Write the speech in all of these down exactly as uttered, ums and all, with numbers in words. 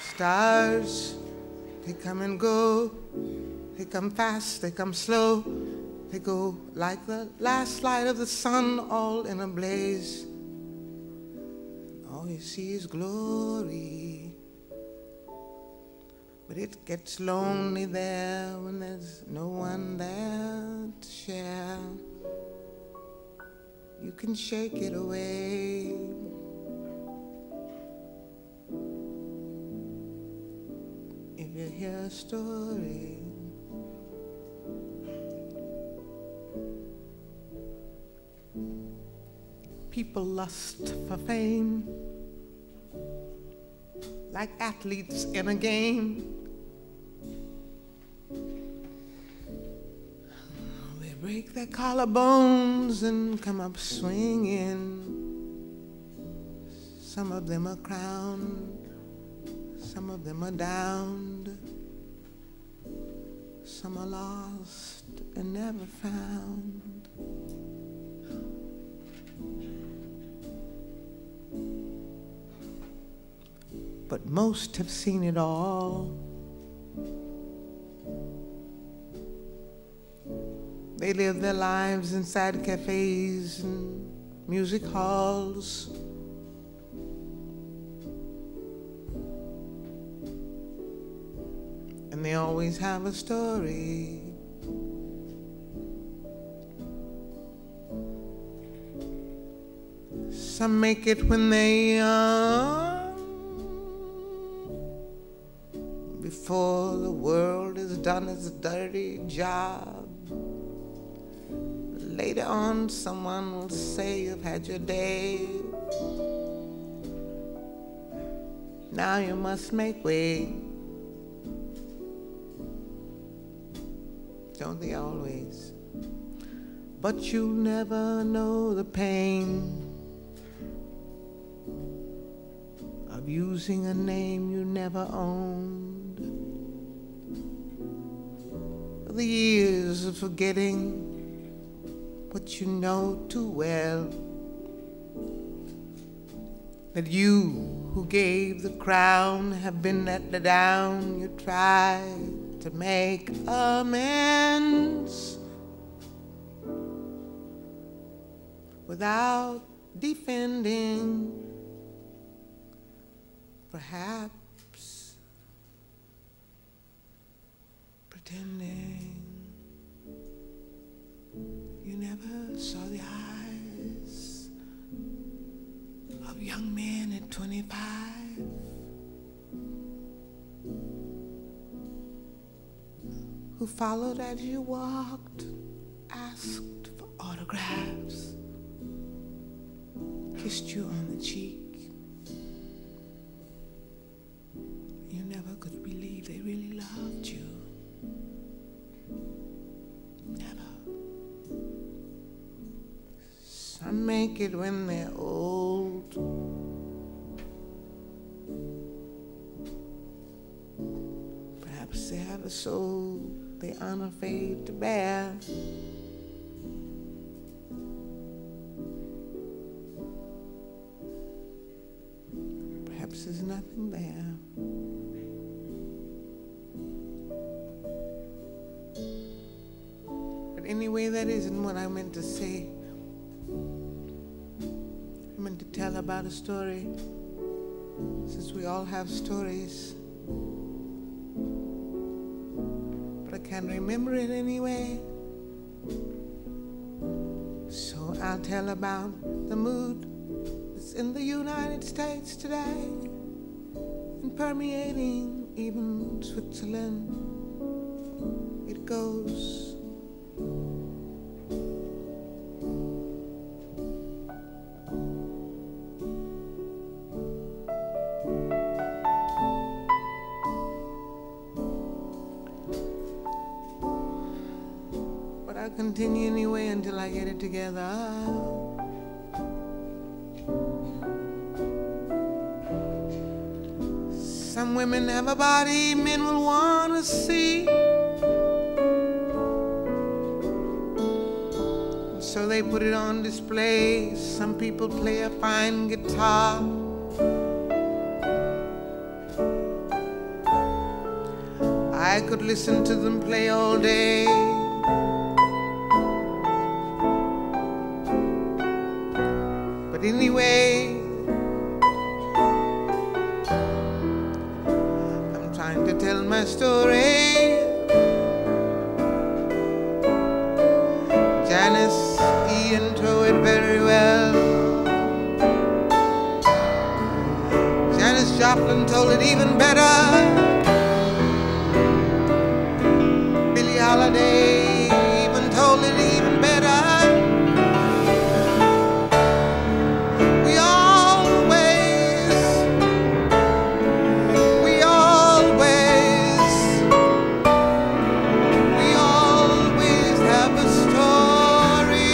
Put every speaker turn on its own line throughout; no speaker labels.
Stars, they come and go. They come fast, they come slow. They go like the last light of the sun, all in a blaze. All you see is glory. But it gets lonely there when there's no one there to share. You can shake it away. If you hear a story, people lust for fame like athletes in a game. They break their collarbones and come up swinging. Some of them are crowned, some of them are downed, some are lost and never found. But most have seen it all. They live their lives inside cafes and music halls. And they always have a story. Some make it when they are before the world is done its dirty job. Later on, someone will say you've had your day. Now you must make way. Don't they always? But you'll never know the pain of using a name you never owned. The years of forgetting what you know too well. That you who gave the crown have been let down. You tried to make amends without defending. Perhaps pretending you never saw the eyes of young men at twenty-five who followed as you walked, asked for autographs, kissed you on the cheek. You never could believe they really loved you. Never. Some make it when they're old. Perhaps they have a soul they aren't afraid to bear. Perhaps there's nothing there. But anyway, that isn't what I meant to say. I meant to tell about a story, since we all have stories. But I can't remember it anyway. So I'll tell about the mood that's in the United States today and permeating even Switzerland. It goes. I'll continue anyway until I get it together. Some women have a body men will want to see, so they put it on display. Some people play a fine guitar, I could listen to them play all day. But anyway, I'm trying to tell my story. Janis Ian told it very well. Janis Joplin told it even better. Billie Holiday even told it even better. We always, we always, we always have a story.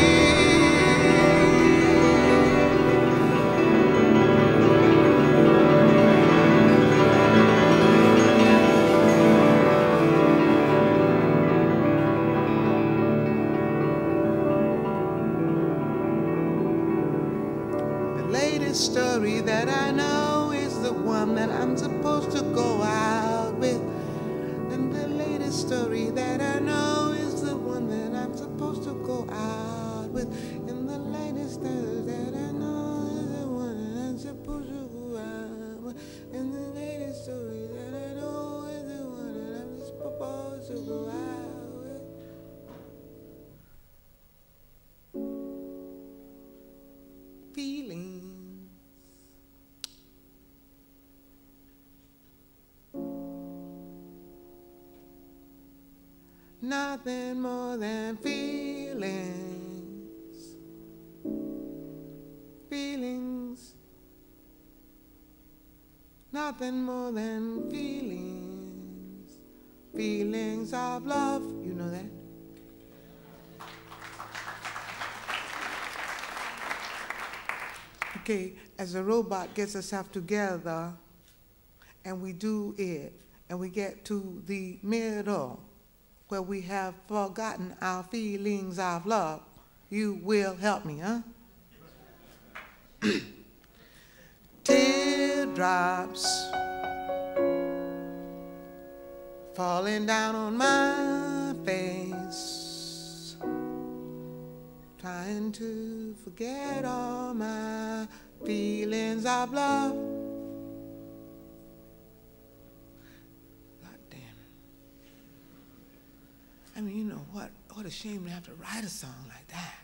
The latest story that I know is the one that I'm supposed to go out with. And the latest story that I know is the one that I'm supposed to go out with. And the latest story that I know is the one that I'm supposed to go out with. And the latest story that I know is the one that I'm supposed to go out with. Feelings. Nothing more than feelings. Feelings. Nothing more than feelings. Feelings of love. You know that? Okay, as the robot gets itself together and we do it and we get to the middle where we have forgotten our feelings of love, you will help me, huh? Teardrops falling down on my face, trying to forget all my feelings of love. God damn it. I mean, you know what? What a shame to have to write a song like that.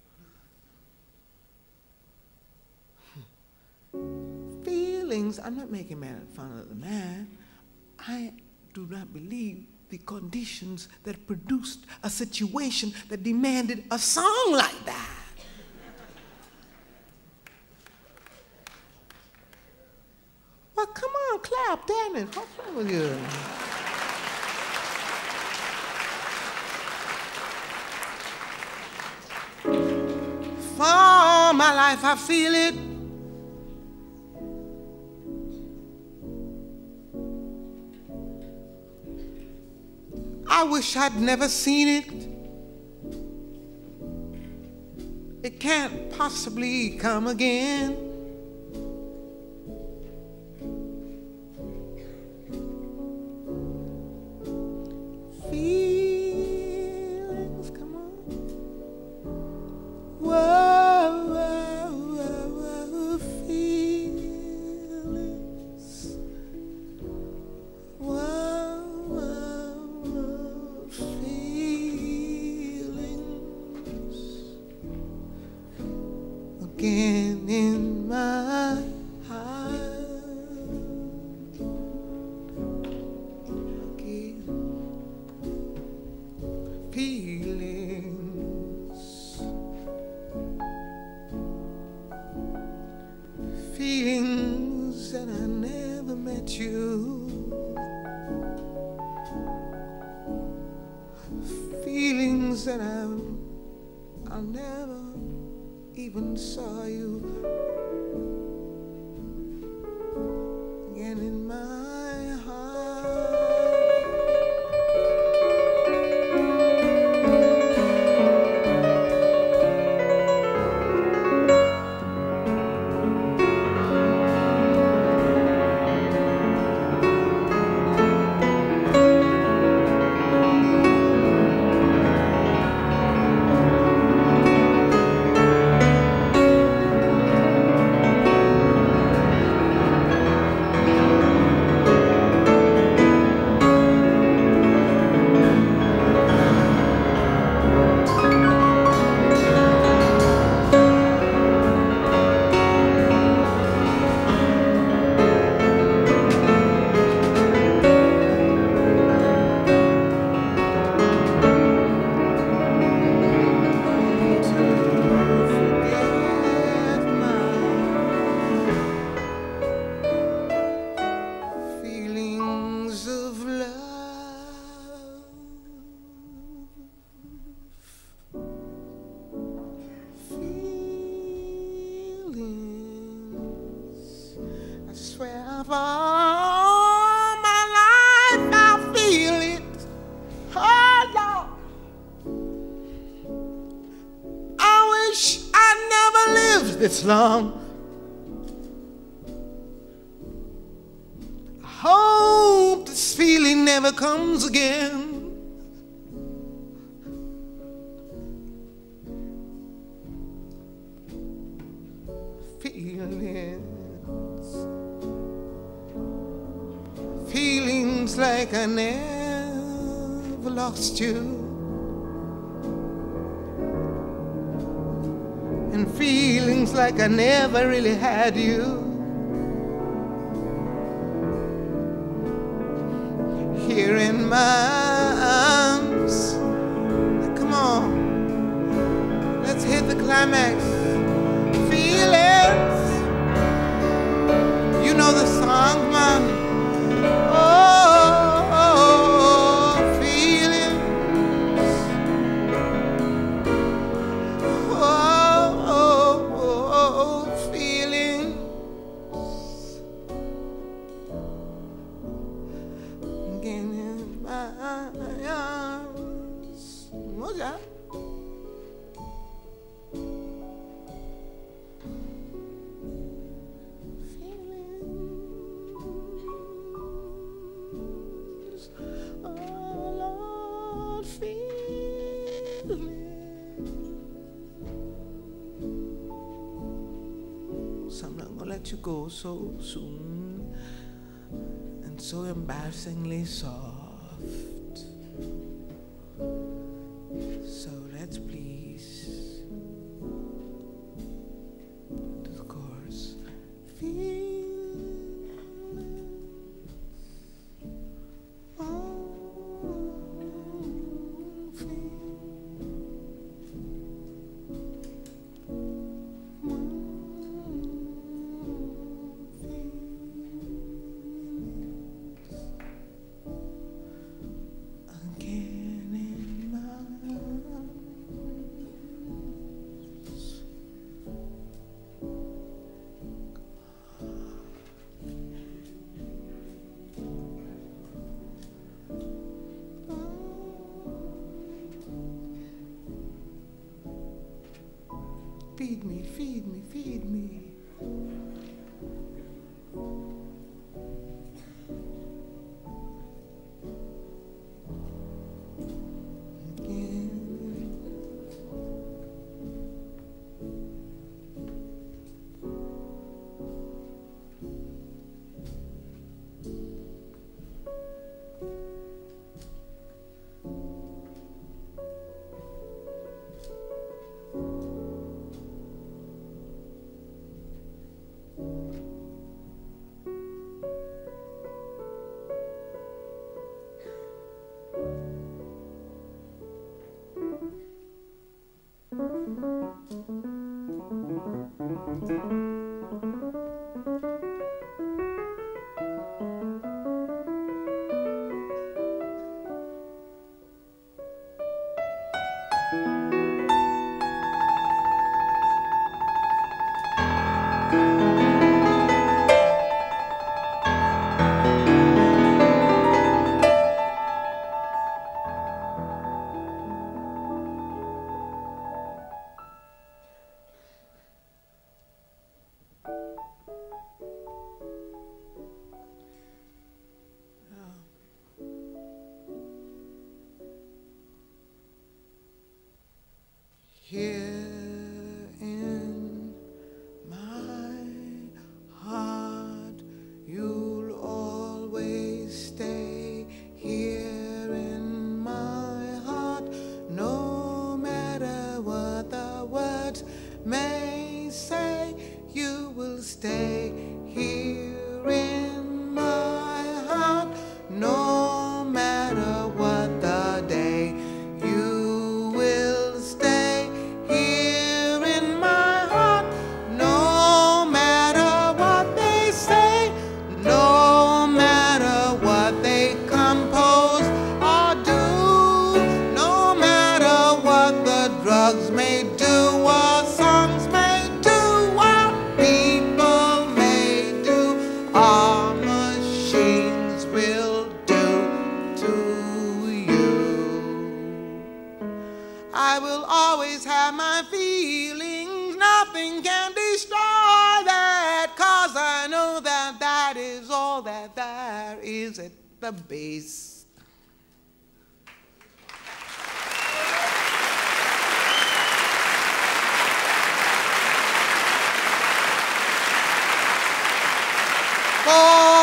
Feelings, I'm not making fun of the man. I do not believe the conditions that produced a situation that demanded a song like that. Well, come on, clap, damn it. What's wrong with you? For all my life I feel it. I wish I'd never seen it. It can't possibly come again. Feelings, come on. Whoa, whoa, whoa, whoa, feelings. Whoa, whoa, feelings. Again in my heart. Okay. Feelings. Feelings that I never met you. Feelings that I, I never even saw you. Again in my heart. it's long. I hope this feeling never comes again. Feelings, feelings like I never lost you, and feelings like I never really had you. Here in my arms, come on, let's hit the climax. Feelings, you know the song, man. Oh, oh, feelings. Oh, oh, oh, feelings. Again in my arms. What's that? So I'm not gonna let you go so soon and so embarrassingly soft. So let's please do the chorus. Feel feed me, feed me, feed me. guitar is at the bass. Oh!